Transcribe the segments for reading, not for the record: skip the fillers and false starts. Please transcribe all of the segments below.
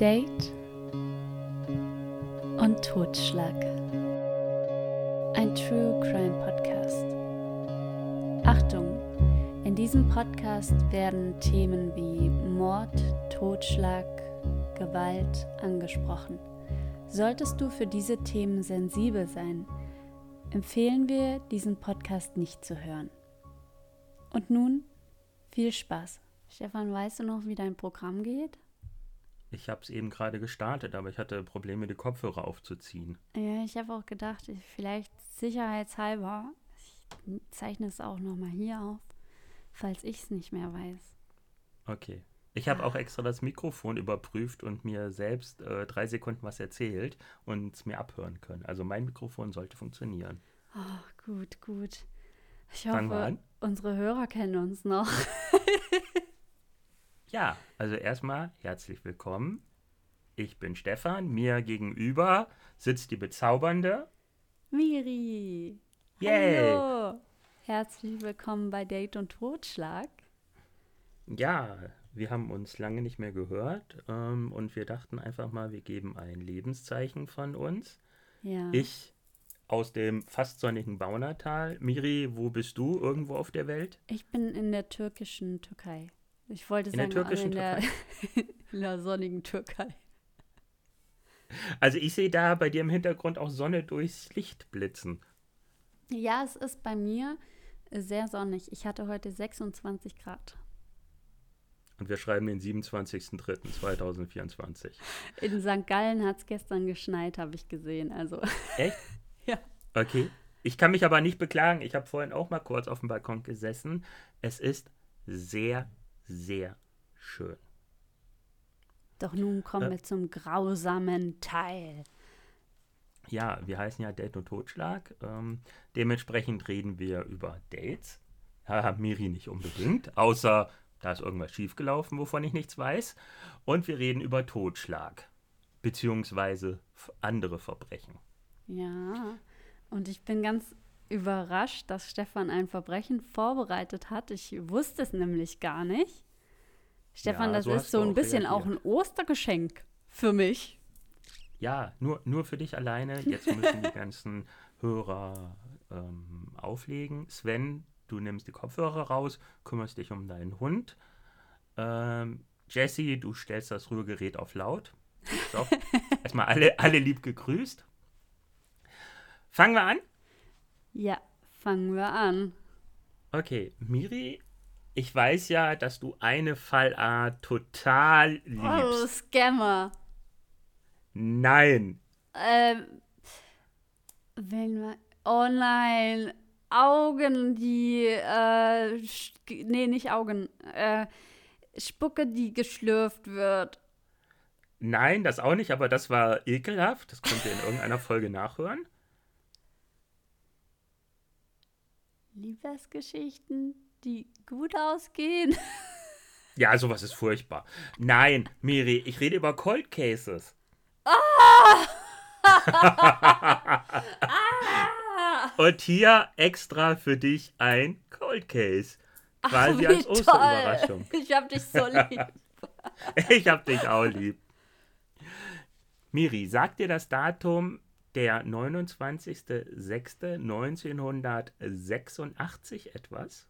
Date und Totschlag. Ein True Crime Podcast. Achtung! In diesem Podcast werden Themen wie Mord, Totschlag, Gewalt angesprochen. Solltest du für diese Themen sensibel sein, empfehlen wir, diesen Podcast nicht zu hören. Und nun viel Spaß. Stefan, weißt du noch, wie dein Programm geht? Ich habe es eben gerade gestartet, aber ich hatte Probleme, die Kopfhörer aufzuziehen. Ja, ich habe auch gedacht, vielleicht sicherheitshalber, ich zeichne es auch nochmal hier auf, falls ich es nicht mehr weiß. Okay. Ich habe auch extra das Mikrofon überprüft und mir selbst 3 Sekunden was erzählt und es mir abhören können. Also mein Mikrofon sollte funktionieren. Oh, gut. Ich Fangen wir hoffe, an? unsere Hörer kennen uns noch. Ja, also erstmal herzlich willkommen. Ich bin Stefan. Mir gegenüber sitzt die bezaubernde Miri. Yay! Hallo. Herzlich willkommen bei Date und Totschlag. Ja, wir haben uns lange nicht mehr gehört und wir dachten einfach mal, wir geben ein Lebenszeichen von uns. Ja. Ich aus dem fast sonnigen Baunatal. Miri, wo bist du irgendwo auf der Welt? Ich bin in der türkischen Türkei. Ich wollte In der sagen, türkischen Türkei? in der sonnigen Türkei. Also ich sehe da bei dir im Hintergrund auch Sonne durchs Licht blitzen. Ja, es ist bei mir sehr sonnig. Ich hatte heute 26 Grad. Und wir schreiben den 27.03.2024. In St. Gallen hat es gestern geschneit, habe ich gesehen. Also, Echt? ja. Okay. Ich kann mich aber nicht beklagen. Ich habe vorhin auch mal kurz auf dem Balkon gesessen. Es ist sehr, sehr schön. Doch nun kommen wir zum grausamen Teil. Ja, wir heißen ja Date und Totschlag. Dementsprechend reden wir über Dates. Ja, Miri nicht unbedingt, außer da ist irgendwas schiefgelaufen, wovon ich nichts weiß. Und wir reden über Totschlag, beziehungsweise andere Verbrechen. Ja, und ich bin ganz überrascht, dass Stefan ein Verbrechen vorbereitet hat. Ich wusste es nämlich gar nicht. Stefan, Ja, das so ist hast so du ein auch bisschen auch reagiert. ein Ostergeschenk für mich. Ja, nur für dich alleine. Jetzt müssen die ganzen Hörer auflegen. Sven, du nimmst die Kopfhörer raus, kümmerst dich um deinen Hund. Jessie, du stellst das Rührgerät auf laut. So, erstmal alle lieb gegrüßt. Fangen wir an? Ja, fangen wir an. Okay, Miri, ich weiß ja, dass du eine Fallart total Oh, liebst. Scammer. Nein. Wenn wir. Oh nein. Augen, die. Nee, nicht Augen. Spucke, die geschlürft wird. Nein, das auch nicht, aber das war ekelhaft. Das könnt ihr in irgendeiner Folge nachhören. Liebesgeschichten, die gut ausgehen. Ja, sowas ist furchtbar. Nein, Miri, ich rede über Cold Cases. Und hier extra für dich ein Cold Case. Quasi als Osterüberraschung. Ich hab dich so lieb. Ich hab dich auch lieb. Miri, sagt dir das Datum der 29.06.1986 etwas?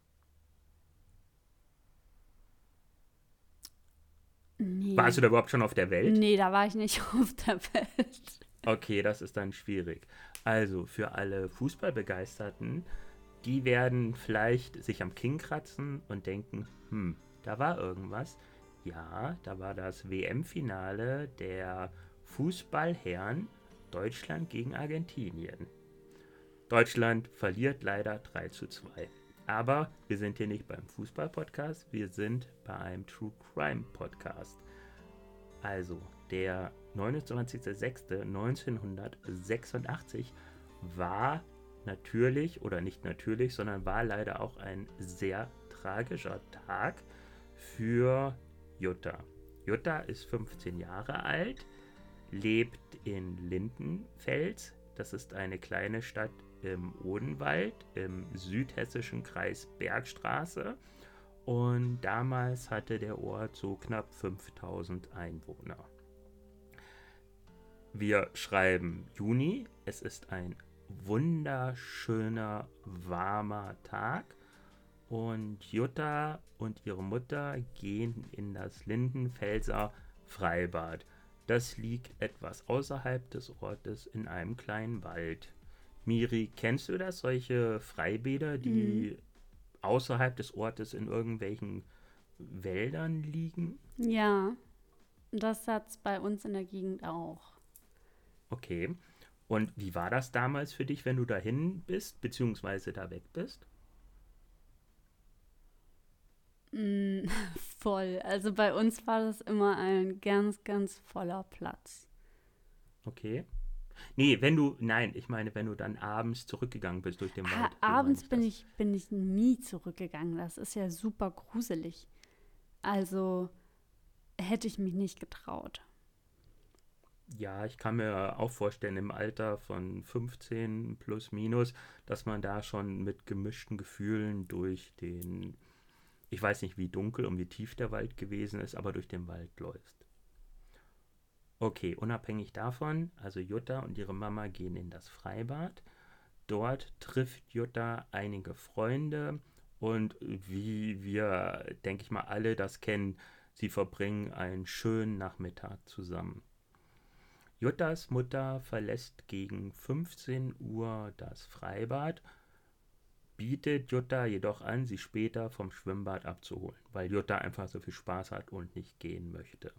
Nee. Warst du da überhaupt schon auf der Welt? Nee, da war ich nicht auf der Welt. Okay, das ist dann schwierig. Also für alle Fußballbegeisterten, die werden vielleicht sich am Kinn kratzen und denken, da war irgendwas. Ja, da war das WM-Finale der Fußballherren Deutschland gegen Argentinien. Deutschland verliert leider 3:2. Aber wir sind hier nicht beim Fußball-Podcast, wir sind bei einem True Crime-Podcast. Also, der 29.06.1986 war natürlich, oder nicht natürlich, sondern war leider auch ein sehr tragischer Tag für Jutta. Jutta ist 15 Jahre alt, lebt in Lindenfels. Das ist eine kleine Stadt im Odenwald im südhessischen Kreis Bergstraße. Und damals hatte der Ort so knapp 5000 Einwohner. Wir schreiben Juni. Es ist ein wunderschöner, warmer Tag. Und Jutta und ihre Mutter gehen in das Lindenfelser Freibad. Das liegt etwas außerhalb des Ortes in einem kleinen Wald. Miri, kennst du das? Solche Freibäder, die außerhalb des Ortes in irgendwelchen Wäldern liegen? Ja, das hat's bei uns in der Gegend auch. Okay. Und wie war das damals für dich, wenn du dahin bist, beziehungsweise da weg bist? Mm, voll. Also bei uns war das immer ein ganz, ganz voller Platz. Okay. Nee, nein, ich meine, wenn du dann abends zurückgegangen bist durch den Wald. So meine Abends ich bin das. ich nie zurückgegangen. Das ist ja super gruselig. Also hätte ich mich nicht getraut. Ja, ich kann mir auch vorstellen, im Alter von 15 plus minus, dass man da schon mit gemischten Gefühlen ich weiß nicht, wie dunkel und wie tief der Wald gewesen ist, aber durch den Wald läuft. Okay, unabhängig davon, also Jutta und ihre Mama gehen in das Freibad. Dort trifft Jutta einige Freunde und wie wir, denke ich mal, alle das kennen, sie verbringen einen schönen Nachmittag zusammen. Juttas Mutter verlässt gegen 15 Uhr das Freibad, bietet Jutta jedoch an, sie später vom Schwimmbad abzuholen, weil Jutta einfach so viel Spaß hat und nicht gehen möchte.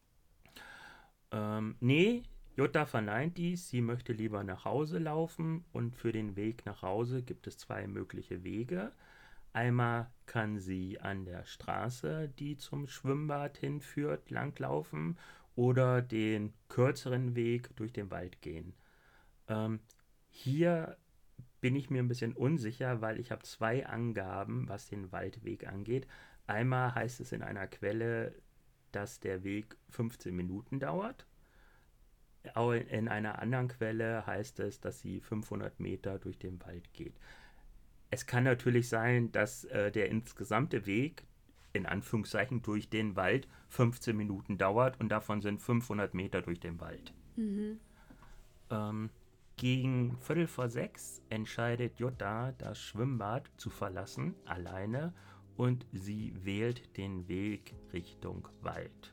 Nee, Jutta verneint dies, sie möchte lieber nach Hause laufen und für den Weg nach Hause gibt es zwei mögliche Wege. Einmal kann sie an der Straße, die zum Schwimmbad hinführt, langlaufen oder den kürzeren Weg durch den Wald gehen. Ähm, Hier bin ich mir ein bisschen unsicher, weil ich habe zwei Angaben, was den Waldweg angeht. Einmal heißt es in einer Quelle, dass der Weg 15 Minuten dauert. In einer anderen Quelle heißt es, dass sie 500 Meter durch den Wald geht. Es kann natürlich sein, dass der insgesamte Weg in Anführungszeichen durch den Wald 15 Minuten dauert und davon sind 500 Meter durch den Wald. Mhm. Ähm, Gegen Viertel vor 6 entscheidet Jutta, das Schwimmbad zu verlassen, alleine, und sie wählt den Weg Richtung Wald.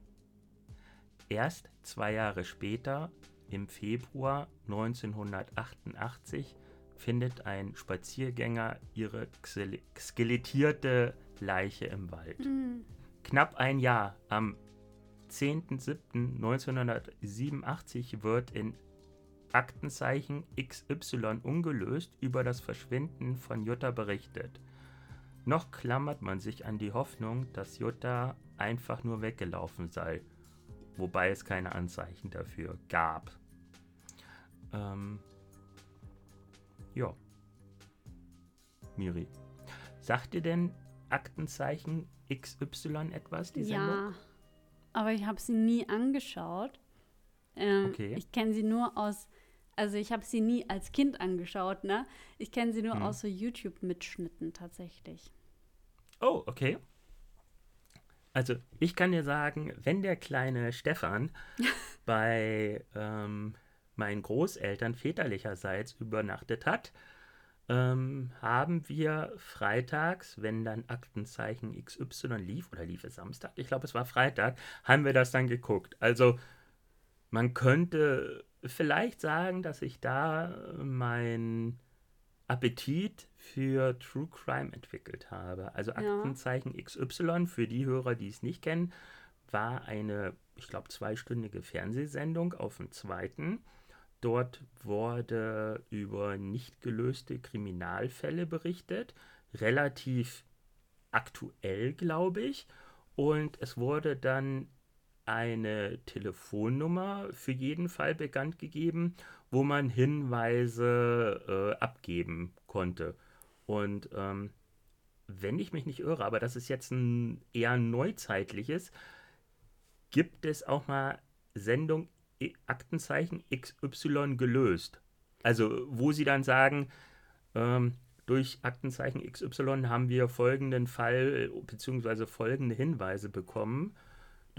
Erst 2 Jahre später, im Februar 1988, findet ein Spaziergänger ihre skelettierte Leiche im Wald. Mhm. Knapp ein Jahr, am 10.07.1987 wird in Aktenzeichen XY ungelöst über das Verschwinden von Jutta berichtet. Noch klammert man sich an die Hoffnung, dass Jutta einfach nur weggelaufen sei, wobei es keine Anzeichen dafür gab. Ja, Miri. Sagt dir denn Aktenzeichen XY etwas, die Sendung? Ja, aber ich habe sie nie angeschaut. Okay. Ich kenne sie nur also ich habe sie nie als Kind angeschaut, ne? Ich kenne sie nur aus so YouTube-Mitschnitten tatsächlich. Oh, okay. Also, ich kann dir sagen, wenn der kleine Stefan bei meinen Großeltern väterlicherseits übernachtet hat, haben wir freitags, wenn dann Aktenzeichen XY lief, oder lief es Samstag? Ich glaube, es war Freitag, haben wir das dann geguckt. Also, man könnte vielleicht sagen, dass ich da meinen Appetit für True Crime entwickelt habe. Also Ja. Aktenzeichen XY, für die Hörer, die es nicht kennen, war eine, ich glaube, 2-stündige Fernsehsendung auf dem zweiten. Dort wurde über nicht gelöste Kriminalfälle berichtet, relativ aktuell, glaube ich. Und es wurde dann eine Telefonnummer für jeden Fall bekannt gegeben, wo man Hinweise abgeben konnte. Und wenn ich mich nicht irre, aber das ist jetzt ein eher neuzeitliches, gibt es auch mal Sendung Aktenzeichen XY gelöst. Also wo sie dann sagen, durch Aktenzeichen XY haben wir folgenden Fall bzw. folgende Hinweise bekommen.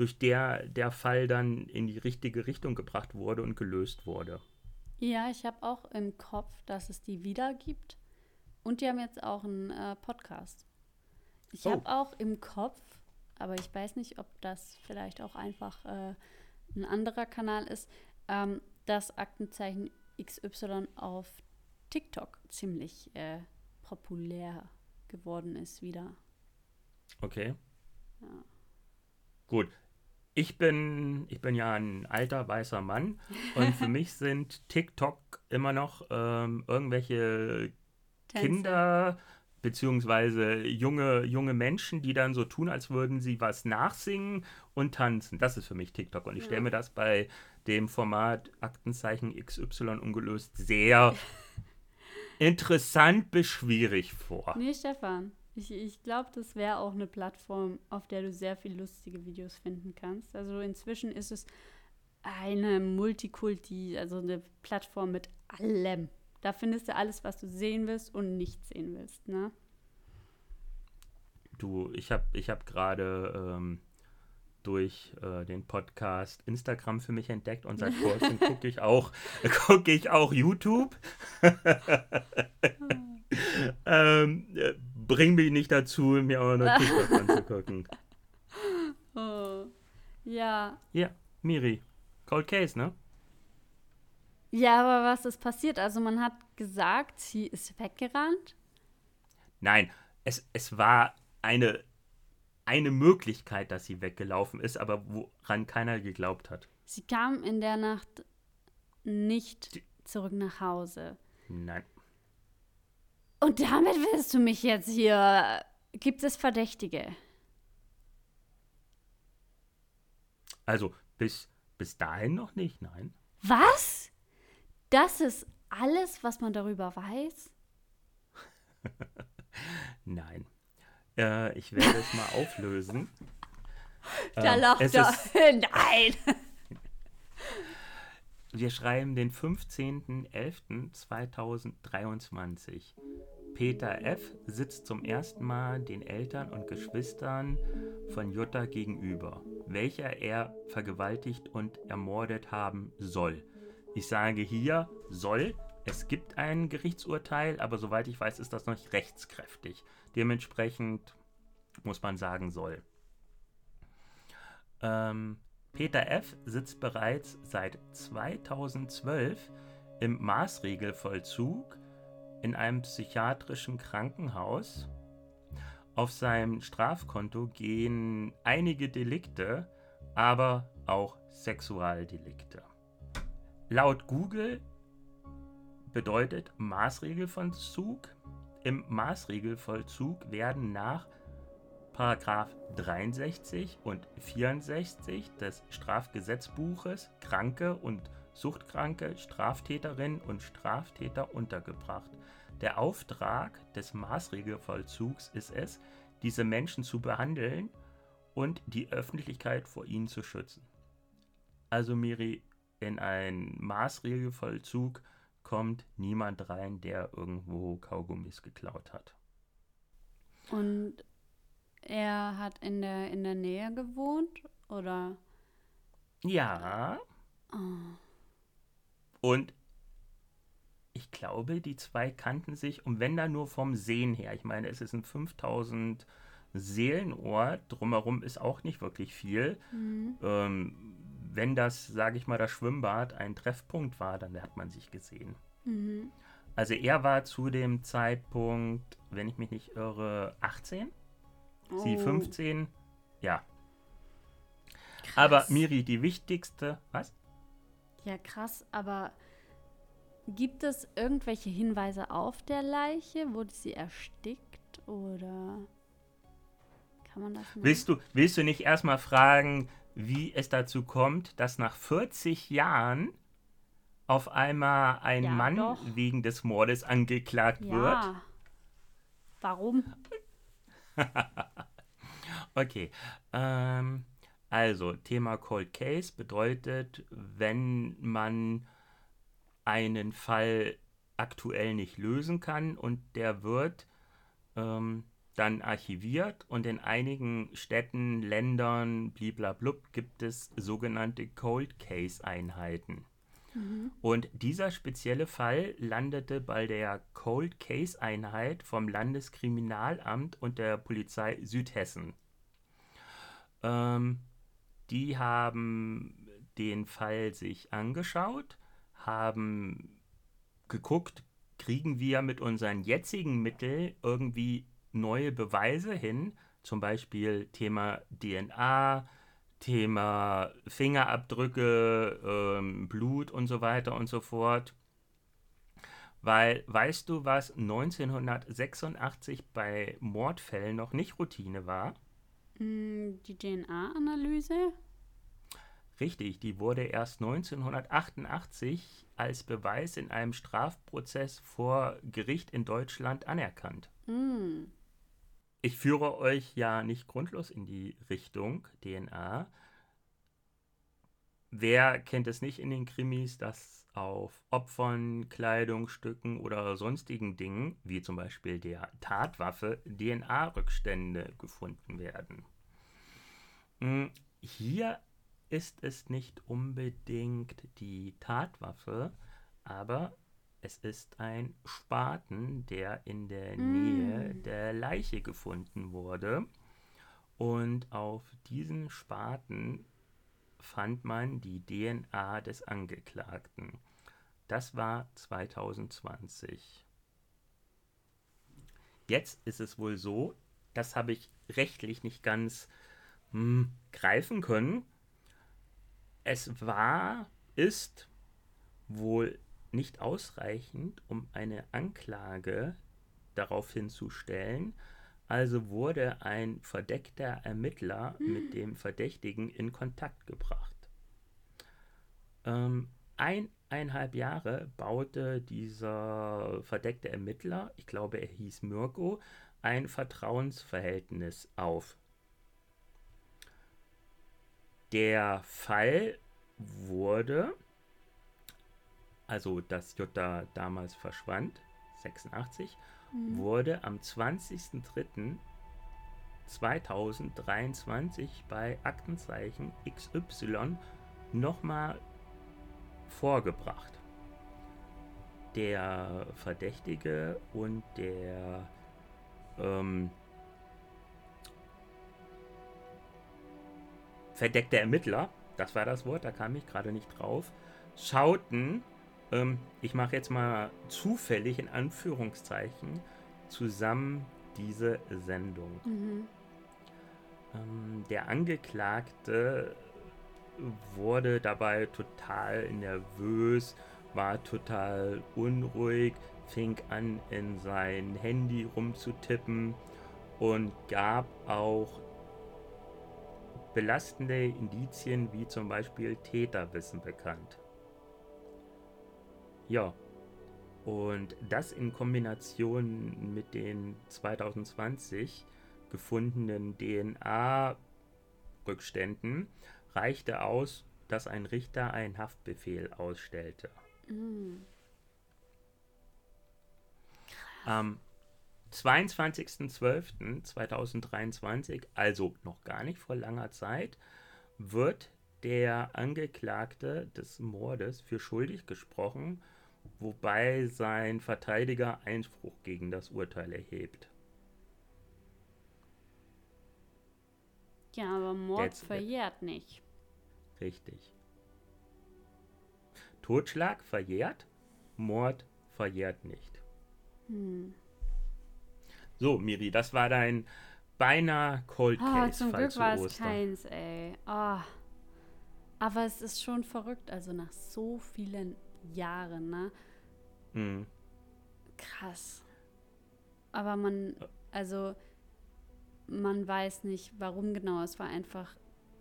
durch der Fall dann in die richtige Richtung gebracht wurde und gelöst wurde. Ja, ich habe auch im Kopf, dass es die wieder gibt. Und die haben jetzt auch einen Podcast. Ich habe auch im Kopf, aber ich weiß nicht, ob das vielleicht auch einfach ein anderer Kanal ist, dass Aktenzeichen XY auf TikTok ziemlich populär geworden ist wieder. Okay. Ja. Gut. Ich bin ja ein alter weißer Mann und für mich sind TikTok immer noch irgendwelche Tänze. Kinder beziehungsweise junge Menschen, die dann so tun, als würden sie was nachsingen und tanzen. Das ist für mich TikTok und ich stelle mir das bei dem Format Aktenzeichen XY ungelöst sehr interessant bis schwierig vor. Nee, Stefan, ich glaube, das wäre auch eine Plattform, auf der du sehr viel lustige Videos finden kannst. Also inzwischen ist es eine Multikulti, also eine Plattform mit allem. Da findest du alles, was du sehen willst und nicht sehen willst, ne? Du, ich hab gerade durch den Podcast Instagram für mich entdeckt und seit kurzem gucke ich auch YouTube. Bring mich nicht dazu, mir auch noch TikTok anzugucken. Oh. Ja. Ja, Miri, Cold Case, ne? Ja, aber was ist passiert? Also man hat gesagt, sie ist weggerannt. Nein, es war eine Möglichkeit, dass sie weggelaufen ist, aber woran keiner geglaubt hat. Sie kam in der Nacht nicht zurück nach Hause. Nein. Und damit willst du mich jetzt hier... Gibt es Verdächtige? Also bis dahin noch nicht, nein. Was? Das ist alles, was man darüber weiß? Nein. Ich werde es mal auflösen. Da lacht er. Nein! Wir schreiben den 15.11.2023. Peter F. sitzt zum ersten Mal den Eltern und Geschwistern von Jutta gegenüber, welcher er vergewaltigt und ermordet haben soll. Ich sage hier soll. Es gibt ein Gerichtsurteil, aber soweit ich weiß, ist das noch nicht rechtskräftig. Dementsprechend muss man sagen soll. Peter F. sitzt bereits seit 2012 im Maßregelvollzug in einem psychiatrischen Krankenhaus. Auf seinem Strafkonto gehen einige Delikte, aber auch Sexualdelikte. Laut Google bedeutet Maßregelvollzug. Im Maßregelvollzug werden nach § 63 und 64 des Strafgesetzbuches kranke und suchtkranke Straftäterinnen und Straftäter untergebracht. Der Auftrag des Maßregelvollzugs ist es, diese Menschen zu behandeln und die Öffentlichkeit vor ihnen zu schützen. Also Miri, in einen Maßregelvollzug kommt niemand rein, der irgendwo Kaugummis geklaut hat. Und er hat in der Nähe gewohnt, oder? Ja. Oh. Und ich glaube, die zwei kannten sich, und wenn dann nur vom Sehen her. Ich meine, es ist ein 5000 Seelenort, drumherum ist auch nicht wirklich viel. Wenn das, sage ich mal, das Schwimmbad ein Treffpunkt war, dann hat man sich gesehen. Mhm. Also er war zu dem Zeitpunkt, wenn ich mich nicht irre, 18. Sie 15. Ja. Krass. Aber Miri, die wichtigste... Was? Ja, krass, aber gibt es irgendwelche Hinweise auf der Leiche? Wurde sie erstickt oder kann man das nicht? Willst du nicht erstmal fragen, wie es dazu kommt, dass nach 40 Jahren auf einmal ein Mann wegen des Mordes angeklagt wird? Ja. Warum? Okay. Also, Thema Cold Case bedeutet, wenn man einen Fall aktuell nicht lösen kann und der wird, dann dann archiviert und in einigen Städten, Ländern, bliblablub, gibt es sogenannte Cold Case Einheiten. Und dieser spezielle Fall landete bei der Cold Case Einheit vom Landeskriminalamt und der Polizei Südhessen. Die haben den Fall sich angeschaut, haben geguckt, kriegen wir mit unseren jetzigen Mitteln irgendwie neue Beweise hin, zum Beispiel Thema DNA, Thema Fingerabdrücke, Blut und so weiter und so fort. Weil, weißt du, was 1986 bei Mordfällen noch nicht Routine war? Die DNA-Analyse? Richtig, die wurde erst 1988 als Beweis in einem Strafprozess vor Gericht in Deutschland anerkannt. Ich führe euch ja nicht grundlos in die Richtung DNA. Wer kennt es nicht in den Krimis, dass auf Opfern, Kleidungsstücken oder sonstigen Dingen, wie zum Beispiel der Tatwaffe, DNA-Rückstände gefunden werden? Hier ist es nicht unbedingt die Tatwaffe, aber es ist ein Spaten, der in der Nähe der Leiche gefunden wurde. Und auf diesen Spaten fand man die DNA des Angeklagten. Das war 2020. Jetzt ist es wohl so, das habe ich rechtlich nicht ganz greifen können. Ist wohl nicht ausreichend, um eine Anklage daraufhin zu stellen. Also wurde ein verdeckter Ermittler mit dem Verdächtigen in Kontakt gebracht. 1,5 Jahre baute dieser verdeckte Ermittler, ich glaube er hieß Mirko, ein Vertrauensverhältnis auf. Der Fall wurde, also dass Jutta damals verschwand, 86, wurde am 20.03.2023 bei Aktenzeichen XY nochmal vorgebracht. Der Verdächtige und der verdeckte Ermittler, das war das Wort, da kam ich gerade nicht drauf, schauten, ich mache jetzt mal zufällig in Anführungszeichen, zusammen diese Sendung. Der Angeklagte wurde dabei total nervös, war total unruhig, fing an, in sein Handy rumzutippen und gab auch belastende Indizien wie zum Beispiel Täterwissen bekannt. Ja, und das in Kombination mit den 2020 gefundenen DNA-Rückständen reichte aus, dass ein Richter einen Haftbefehl ausstellte. Am 22.12.2023, also noch gar nicht vor langer Zeit, wird der Angeklagte des Mordes für schuldig gesprochen, wobei sein Verteidiger Einspruch gegen das Urteil erhebt. Ja, aber Mord verjährt nicht. Richtig. Totschlag verjährt, Mord verjährt nicht. So, Miri, das war dein beinahe Cold Case. Zum Glück war es keins, ey. Aber es ist schon verrückt, also nach so vielen Jahren, ne? Krass. Aber man weiß nicht, warum genau. Es war einfach,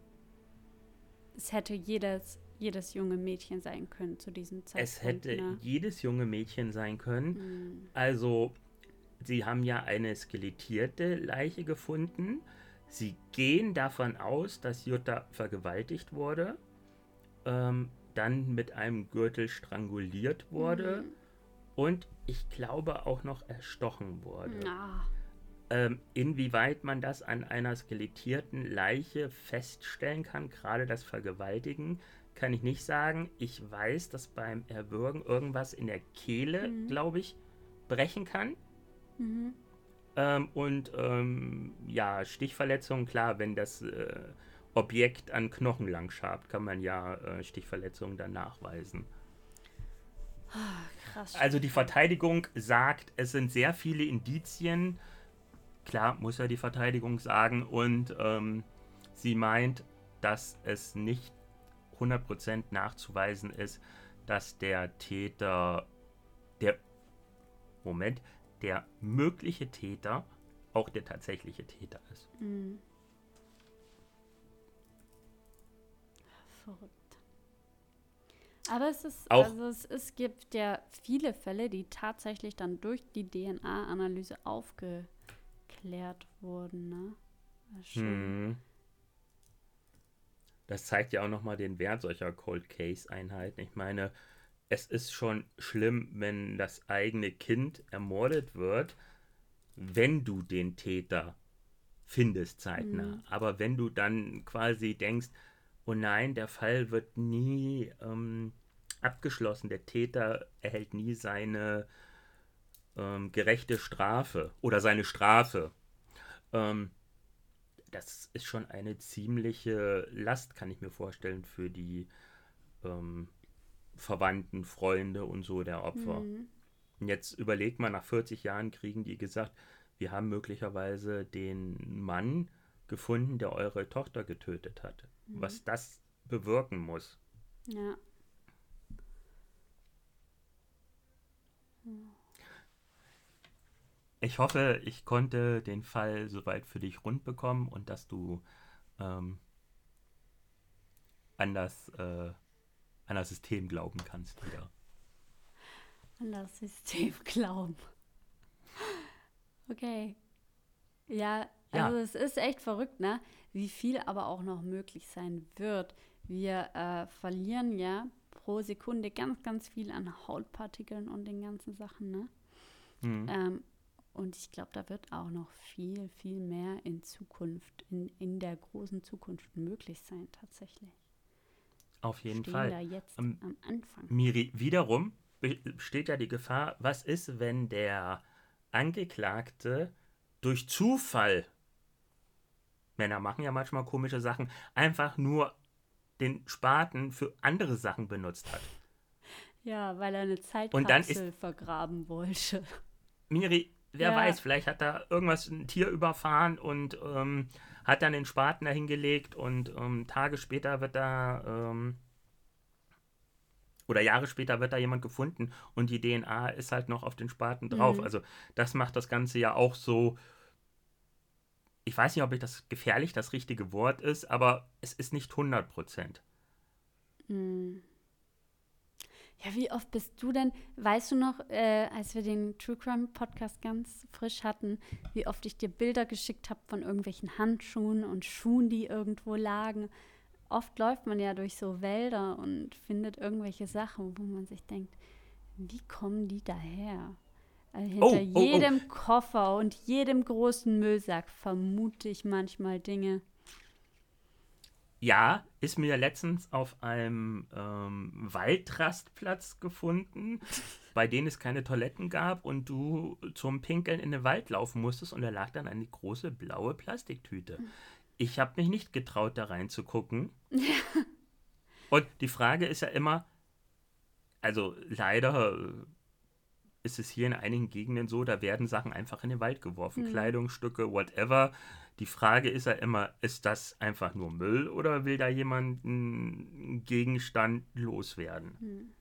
es hätte jedes junge Mädchen sein können zu diesem Zeitpunkt. Es hätte jedes junge Mädchen sein können. Also, sie haben ja eine skelettierte Leiche gefunden. Sie gehen davon aus, dass Jutta vergewaltigt wurde, dann mit einem Gürtel stranguliert wurde und ich glaube auch noch erstochen wurde. Inwieweit man das an einer skelettierten Leiche feststellen kann, gerade das Vergewaltigen, kann ich nicht sagen. Ich weiß, dass beim Erwürgen irgendwas in der Kehle, glaube ich, brechen kann. Mhm. Ja, Stichverletzungen, klar, wenn das Objekt an Knochen lang schabt, kann man ja Stichverletzungen dann nachweisen. Krass. Also die Verteidigung sagt, es sind sehr viele Indizien. Klar, muss ja die Verteidigung sagen. Und sie meint, dass es nicht 100% nachzuweisen ist, dass der Täter, der mögliche Täter auch der tatsächliche Täter ist. Mhm. Verrückt. Aber es gibt ja viele Fälle, die tatsächlich dann durch die DNA-Analyse aufgeklärt wurden, ne? Das zeigt ja auch nochmal den Wert solcher Cold Case-Einheiten. Ich meine, es ist schon schlimm, wenn das eigene Kind ermordet wird, wenn du den Täter findest zeitnah. Aber wenn du dann quasi denkst, oh nein, der Fall wird nie abgeschlossen, der Täter erhält nie seine gerechte Strafe oder seine Strafe. Das ist schon eine ziemliche Last, kann ich mir vorstellen, für die Verwandten, Freunde und so der Opfer. Und jetzt überlegt man, nach 40 Jahren kriegen die gesagt, wir haben möglicherweise den Mann gefunden, der eure Tochter getötet hat. Was das bewirken muss. Ja. Ich hoffe, ich konnte den Fall soweit für dich rund bekommen und dass du an das System glauben kannst wieder. An das System glauben. Okay. Ja, also es ist echt verrückt, ne? Wie viel aber auch noch möglich sein wird. Wir verlieren ja pro Sekunde ganz, ganz viel an Hautpartikeln und den ganzen Sachen, ne? Und ich glaube, da wird auch noch viel, viel mehr in Zukunft, in der großen Zukunft möglich sein, tatsächlich. Auf jeden Fall. Da jetzt am Anfang. Miri, wiederum besteht ja die Gefahr, was ist, wenn der Angeklagte durch Zufall, Männer machen ja manchmal komische Sachen, einfach nur den Spaten für andere Sachen benutzt hat. Ja, weil er eine Zeitkapsel vergraben wollte. Miri, wer weiß, vielleicht hat da ein Tier überfahren und hat dann den Spaten dahin gelegt und Tage später wird da oder Jahre später wird da jemand gefunden und die DNA ist halt noch auf den Spaten drauf. Also das macht das Ganze ja auch so, ich weiß nicht, ob das gefährlich das richtige Wort ist, aber es ist nicht 100%. Ja, wie oft bist du denn, weißt du noch, als wir den True Crime Podcast ganz frisch hatten, wie oft ich dir Bilder geschickt habe von irgendwelchen Handschuhen und Schuhen, die irgendwo lagen. Oft läuft man ja durch so Wälder und findet irgendwelche Sachen, wo man sich denkt, wie kommen die daher? Also hinter jedem Koffer und jedem großen Müllsack vermute ich manchmal Dinge. Ja, ist mir letztens auf einem Waldrastplatz gefunden, bei denen es keine Toiletten gab und du zum Pinkeln in den Wald laufen musstest und da lag dann eine große blaue Plastiktüte. Ich habe mich nicht getraut, da reinzugucken. Und die Frage ist ja immer, also leider ist es hier in einigen Gegenden so, da werden Sachen einfach in den Wald geworfen, Kleidungsstücke, whatever. Die Frage ist ja immer, ist das einfach nur Müll oder will da jemand einen Gegenstand loswerden?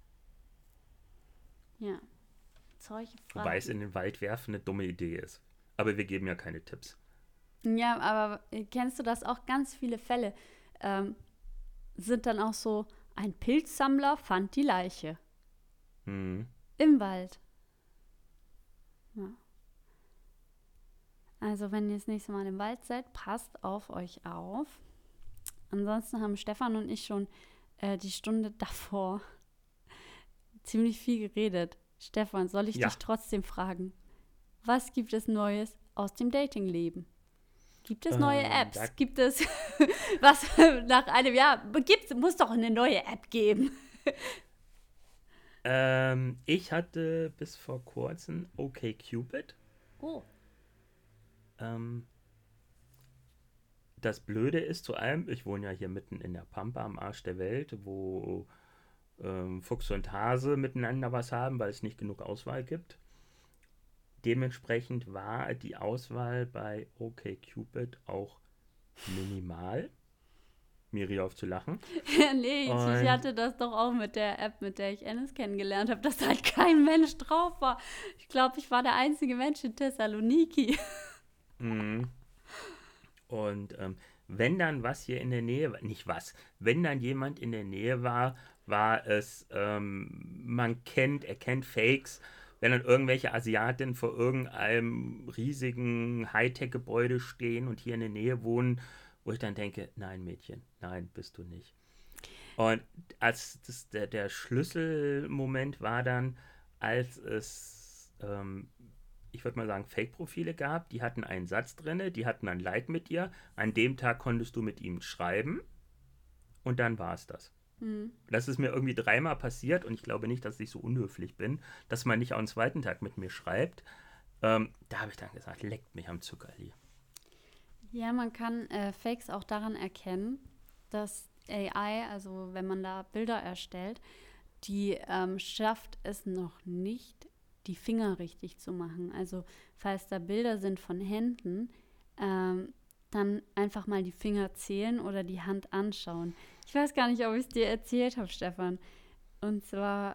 Ja, solche Fragen. Wobei es in den Wald werfen eine dumme Idee ist. Aber wir geben ja keine Tipps. Ja, aber kennst du das auch? Ganz viele Fälle sind dann auch so, ein Pilzsammler fand die Leiche. Im Wald. Ja. Also wenn ihr das nächste Mal im Wald seid, passt auf euch auf. Ansonsten haben Stefan und ich schon die Stunde davor ziemlich viel geredet. Stefan, soll ich dich trotzdem fragen? Was gibt es Neues aus dem Datingleben? Gibt es neue Apps? Gibt es was nach einem Jahr? Muss doch eine neue App geben. Ich hatte bis vor kurzem OkCupid. Oh. Das Blöde ist zu allem, ich wohne ja hier mitten in der Pampa am Arsch der Welt, wo Fuchs und Hase miteinander was haben, weil es nicht genug Auswahl gibt. Dementsprechend war die Auswahl bei OkCupid auch minimal. Miri aufzulachen. Nee, ich hatte das doch auch mit der App, mit der ich Ennis kennengelernt habe, dass halt kein Mensch drauf war. Ich glaube, ich war der einzige Mensch in Thessaloniki. Und wenn dann was hier in der Nähe war, nicht was, wenn dann jemand in der Nähe war, war es, er kennt Fakes, wenn dann irgendwelche Asiatinnen vor irgendeinem riesigen Hightech-Gebäude stehen und hier in der Nähe wohnen, wo ich dann denke, nein Mädchen, nein, bist du nicht. Und der Schlüsselmoment war dann, als es, ich würde mal sagen, Fake-Profile gab, die hatten einen Satz drin, die hatten ein Like mit dir, an dem Tag konntest du mit ihm schreiben und dann war es das. Das ist mir irgendwie 3-mal passiert und ich glaube nicht, dass ich so unhöflich bin, dass man nicht auch einen zweiten Tag mit mir schreibt. Da habe ich dann gesagt, leckt mich am Zuckerli. Ja, man kann Fakes auch daran erkennen, dass AI, also wenn man da Bilder erstellt, die schafft es noch nicht, die Finger richtig zu machen. Also falls da Bilder sind von Händen, dann einfach mal die Finger zählen oder die Hand anschauen. Ich weiß gar nicht, ob ich es dir erzählt habe, Stefan. Und zwar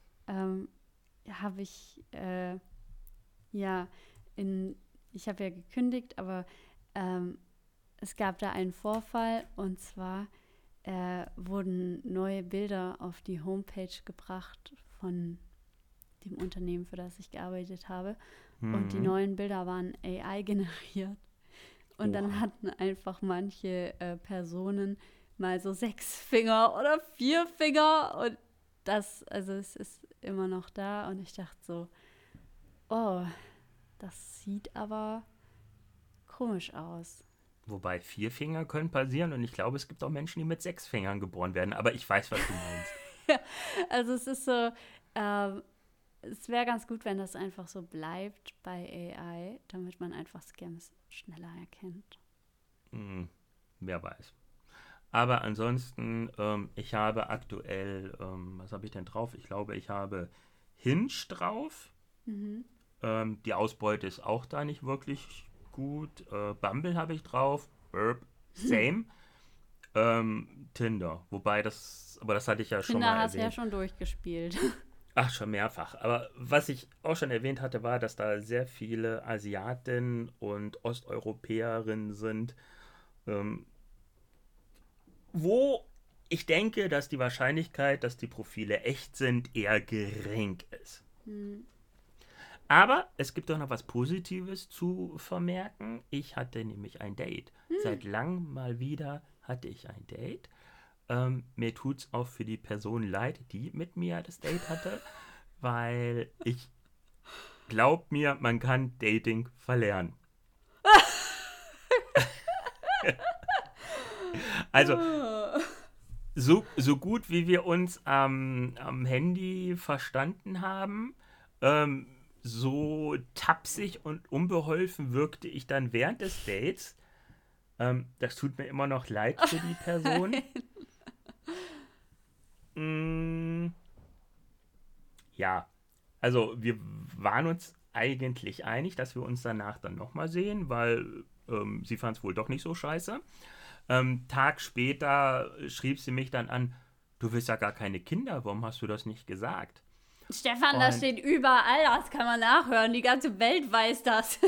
habe ich ich habe ja gekündigt, aber es gab da einen Vorfall und zwar wurden neue Bilder auf die Homepage gebracht von dem Unternehmen, für das ich gearbeitet habe. Und die neuen Bilder waren AI generiert. Und dann hatten einfach manche Personen mal so 6 Finger oder 4 Finger. Und es ist immer noch da. Und ich dachte so, oh, das sieht aber komisch aus. Wobei 4 Finger können passieren und ich glaube, es gibt auch Menschen, die mit 6 Fingern geboren werden. Aber ich weiß, was du meinst. Ja, also es ist so, es wäre ganz gut, wenn das einfach so bleibt bei AI, damit man einfach Scams schneller erkennt. Wer weiß. Aber ansonsten, ich habe aktuell, was habe ich denn drauf? Ich glaube, ich habe Hinge drauf. Die Ausbeute ist auch da nicht wirklich gut. Bumble habe ich drauf. Same. Tinder. Wobei das hatte ich ja schon mal erwähnt. Tinder hast du ja schon durchgespielt. Ach, schon mehrfach. Aber was ich auch schon erwähnt hatte, war, dass da sehr viele Asiatinnen und Osteuropäerinnen sind, wo ich denke, dass die Wahrscheinlichkeit, dass die Profile echt sind, eher gering ist. Aber es gibt auch noch was Positives zu vermerken. Ich hatte nämlich ein Date. Seit langem mal wieder hatte ich ein Date. Mir tut es auch für die Person leid, die mit mir das Date hatte, weil ich glaub mir, man kann Dating verlernen. Also, so gut wie wir uns am Handy verstanden haben, so tapsig und unbeholfen wirkte ich dann während des Dates. Das tut mir immer noch leid für die Person. Ja, also wir waren uns eigentlich einig, dass wir uns danach dann nochmal sehen, weil sie fand es wohl doch nicht so scheiße. Tag später schrieb sie mich dann an, du willst ja gar keine Kinder, warum hast du das nicht gesagt? Stefan, das steht überall, das kann man nachhören, die ganze Welt weiß das.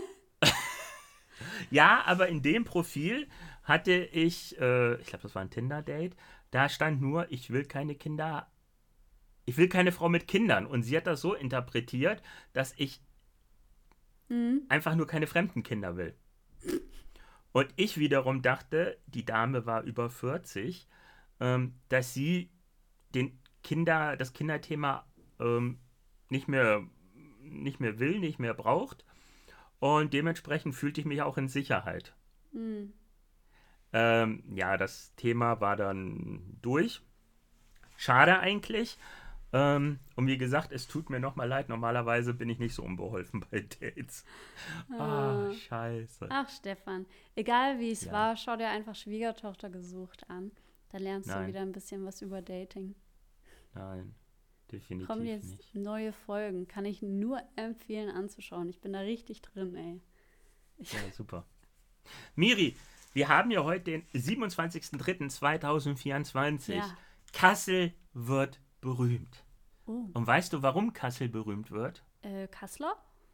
Ja, aber in dem Profil hatte ich glaube, das war ein Tinder-Date, da stand nur, ich will keine Kinder, ich will keine Frau mit Kindern. Und sie hat das so interpretiert, dass ich einfach nur keine fremden Kinder will. Und ich wiederum dachte, die Dame war über 40, dass sie das Kinderthema nicht mehr will, nicht mehr braucht. Und dementsprechend fühlte ich mich auch in Sicherheit. Hm. Ja, das Thema war dann durch. Schade eigentlich. Und wie gesagt, es tut mir nochmal leid. Normalerweise bin ich nicht so unbeholfen bei Dates. Scheiße. Ach, Stefan. Egal wie es Ja. war, schau dir einfach Schwiegertochter gesucht an. Da lernst du Nein. wieder ein bisschen was über Dating. Nein, definitiv Kommen jetzt nicht. neue Folgen. Kann ich nur empfehlen anzuschauen. Ich bin da richtig drin, ey. Ja, super. Miri, wir haben ja heute den 27.03.2024. Ja. Kassel wird berühmt. Oh. Und weißt du, warum Kassel berühmt wird? Kassler?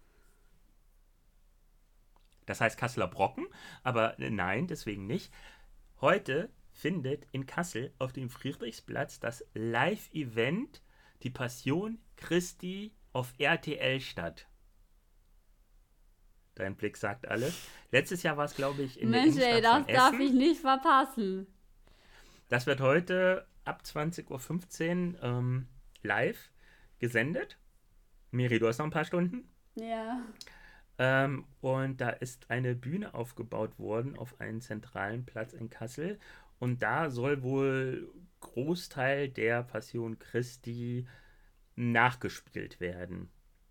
Das heißt Kasseler Brocken, aber nein, deswegen nicht. Heute findet in Kassel auf dem Friedrichsplatz das Live-Event Die Passion Christi auf RTL statt. Dein Blick sagt alles. Letztes Jahr war es, glaube ich, in der Mensch, ey, Innenstadt das von darf Essen. ich nicht verpassen. Das wird heute ab 20.15 Uhr live gesendet. Miri, du hast noch ein paar Stunden. Ja. Und da ist eine Bühne aufgebaut worden auf einem zentralen Platz in Kassel. Und da soll wohl Großteil der Passion Christi nachgespielt werden.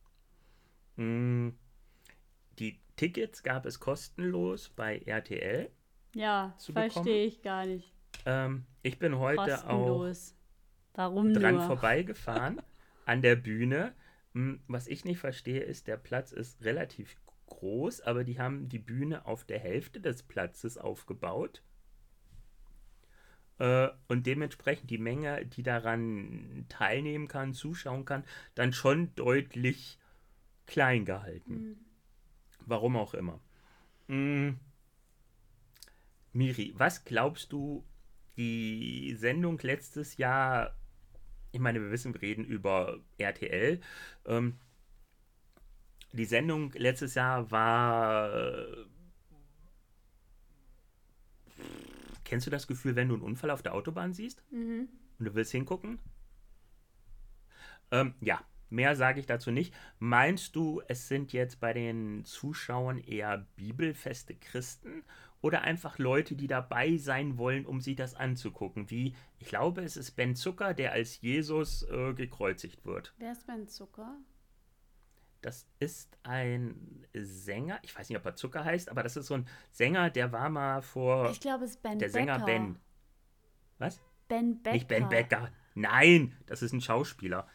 Die Tickets gab es kostenlos bei RTL. Ja, Zu bekommen? verstehe ich gar nicht. Ich bin heute auch Kostenlos. Warum dran nur? vorbeigefahren an der Bühne. Was ich nicht verstehe, ist, der Platz ist relativ groß, aber die haben die Bühne auf der Hälfte des Platzes aufgebaut. Und dementsprechend die Menge, die daran teilnehmen kann, zuschauen kann, dann schon deutlich klein gehalten. Warum auch immer. Miri, was glaubst du, die Sendung letztes Jahr, ich meine, wir wissen, wir reden über RTL. Die Sendung letztes Jahr war. Kennst du das Gefühl, wenn du einen Unfall auf der Autobahn siehst? Und du willst hingucken? Ja, mehr sage ich dazu nicht. Meinst du, es sind jetzt bei den Zuschauern eher bibelfeste Christen oder einfach Leute, die dabei sein wollen, um sich das anzugucken? Wie, ich glaube, es ist Ben Zucker, der als Jesus gekreuzigt wird. Wer ist Ben Zucker? Das ist ein Sänger, ich weiß nicht, ob er Zucker heißt, aber das ist so ein Sänger, der war mal vor... Ich glaube, es ist Ben der Sänger Becker. Ben. Was? Ben Becker. Nicht Ben Becker. Nein, das ist ein Schauspieler.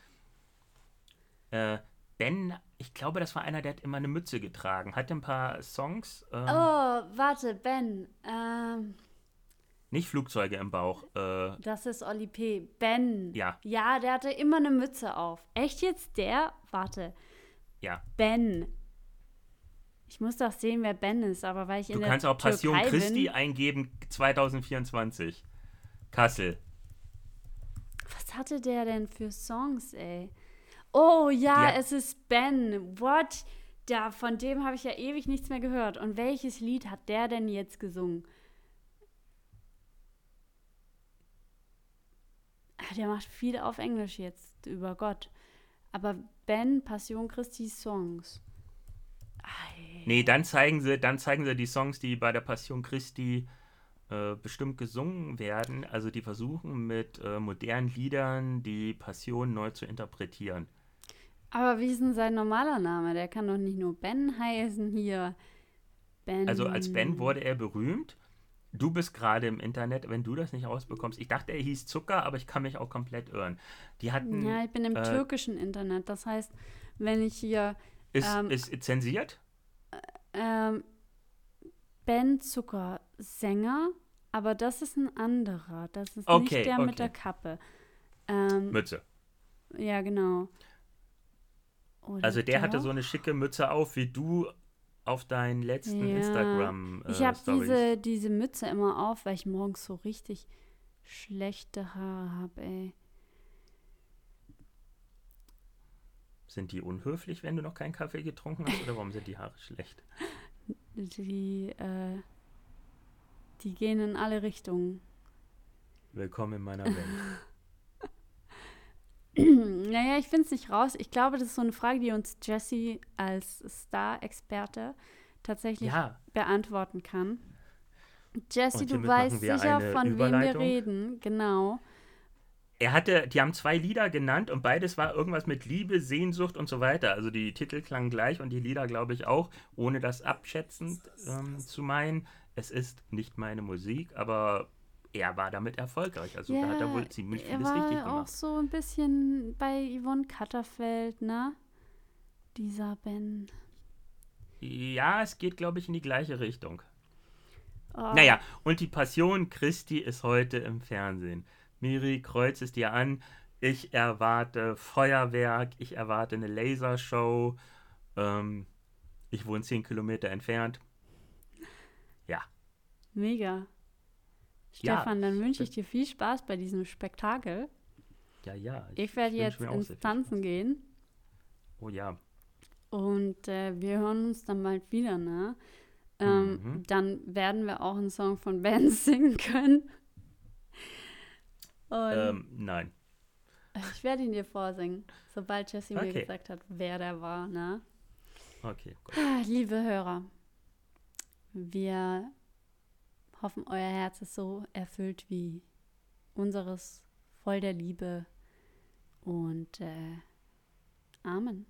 Ben, ich glaube, das war einer, der hat immer eine Mütze getragen. Hat ein paar Songs. Oh, warte, Ben. Nicht Flugzeuge im Bauch. Das ist Oli P. Ben. Ja. Ja, der hatte immer eine Mütze auf. Echt jetzt der? Warte. Ja. Ben. Ich muss doch sehen, wer Ben ist, aber weil ich Du in der kannst auch Passion Türkei Christi bin. eingeben 2024. Kassel. Was hatte der denn für Songs, ey? Oh ja, Ja. es ist Ben. What? Von dem habe ich ja ewig nichts mehr gehört. Und welches Lied hat der denn jetzt gesungen? Der macht viel auf Englisch jetzt, über Gott. Aber Ben, Passion Christi Songs. Nee, dann zeigen sie die Songs, die bei der Passion Christi bestimmt gesungen werden. Also die versuchen mit modernen Liedern die Passion neu zu interpretieren. Aber wie ist denn sein normaler Name? Der kann doch nicht nur Ben heißen hier. Ben. Also als Ben wurde er berühmt. Du bist gerade im Internet, wenn du das nicht rausbekommst. Ich dachte, er hieß Zucker, aber ich kann mich auch komplett irren. Die hatten... Ja, ich bin im türkischen Internet. Das heißt, wenn ich hier Ist zensiert? Ben Zucker, Sänger, aber das ist ein anderer. Das ist Okay, nicht der okay. mit der Kappe. Mütze. Ja, genau. Oder Also der hatte doch? so eine schicke Mütze auf, wie du auf deinen letzten Ja. Instagram Ich habe Stories. diese Mütze immer auf, weil ich morgens so richtig schlechte Haare habe, ey. Sind die unhöflich, wenn du noch keinen Kaffee getrunken hast? Oder warum sind die Haare schlecht? Die gehen in alle Richtungen. Willkommen in meiner Welt. Naja, ich finde es nicht raus. Ich glaube, das ist so eine Frage, die uns Jesse als Star-Experte tatsächlich beantworten kann. Jesse, du weißt sicher, von wem wir reden. Genau. Die haben 2 Lieder genannt und beides war irgendwas mit Liebe, Sehnsucht und so weiter. Also die Titel klangen gleich und die Lieder, glaube ich, auch, ohne das abschätzend zu meinen. Es ist nicht meine Musik, aber er war damit erfolgreich. Also da hat er wohl ziemlich vieles richtig gemacht. Er war auch so ein bisschen bei Yvonne Katterfeld, ne? Dieser Ben. Ja, es geht, glaube ich, in die gleiche Richtung. Oh. Naja, und die Passion Christi ist heute im Fernsehen. Miri, kreuz es dir an. Ich erwarte Feuerwerk, ich erwarte eine Lasershow. Ich wohne 10 Kilometer entfernt. Ja. Mega. Stefan, dann wünsche ich dir viel Spaß bei diesem Spektakel. Ja. Ich werde jetzt ins Tanzen gehen. Oh ja. Und wir hören uns dann bald wieder, ne? Dann werden wir auch einen Song von Ben singen können. Nein. Ich werde ihn dir vorsingen, sobald Jesse mir gesagt hat, wer der war, ne? Okay, gut. Liebe Hörer, wir hoffen, euer Herz ist so erfüllt wie unseres, voll der Liebe und Amen.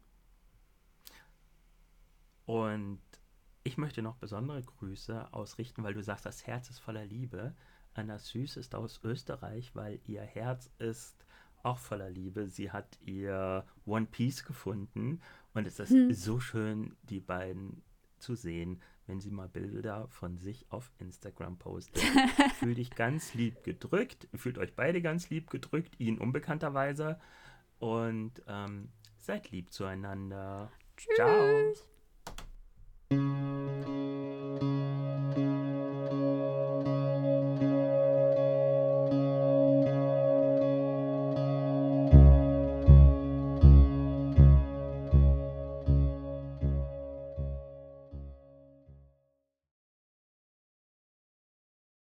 Und ich möchte noch besondere Grüße ausrichten, weil du sagst, das Herz ist voller Liebe. Anna Süß ist aus Österreich, weil ihr Herz ist auch voller Liebe. Sie hat ihr One Piece gefunden und es ist so schön, die beiden zu sehen, wenn sie mal Bilder von sich auf Instagram postet. Fühlt dich ganz lieb gedrückt, fühlt euch beide ganz lieb gedrückt, ihn unbekannterweise und seid lieb zueinander. Tschüss. Ciao.